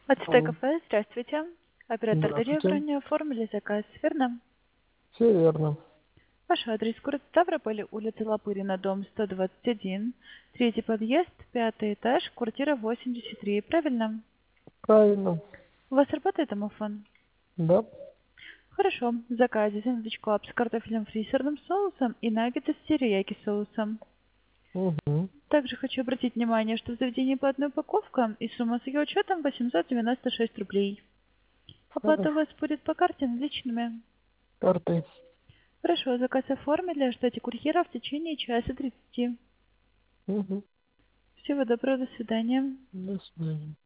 АЦТ Алло. кафе, здравствуйте. Оператор Дарья, Здравствуйте. броню оформили заказ, верно? Все верно. Ваш адрес город Ставрополь, улица Лопырина, дом 121, третий подъезд, пятый этаж, квартира 83, правильно? Правильно. У вас работает домофон? Да. Хорошо. В заказе сэндвич клаб с картофелем фри с сырным соусом и наггетсы с терияки соусом. Угу. Также хочу обратить внимание, что в заведении по одной упаковке и сумма с ее учетом 896 рублей. Оплата у Хорошо. вас будет по карте наличными. Картой. Хорошо, заказ оформили, ждете курьера в течение часа 30. Угу. Всего доброго, до свидания. До свидания.